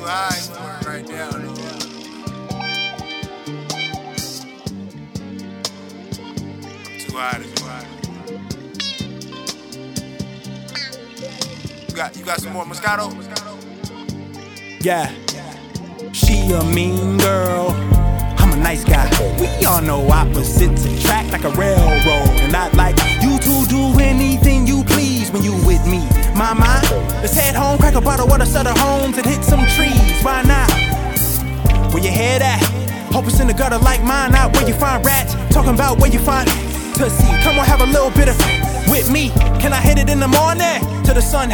high for it right now. Too high. You got some more Moscato? Yeah, she a mean girl, I'm a nice guy. We all know opposites attract like a railroad. And I'd like you to do anything you please when you with me. Mama, let's head home, crack a bottle of the Sutter Homes and hit some trees. Why not? Where your head at? Hope it's in the gutter like mine. Not where you find rats, talking about where you find Tootsie. Come on, have a little bit of with me. Can I hit it in the morning till the sun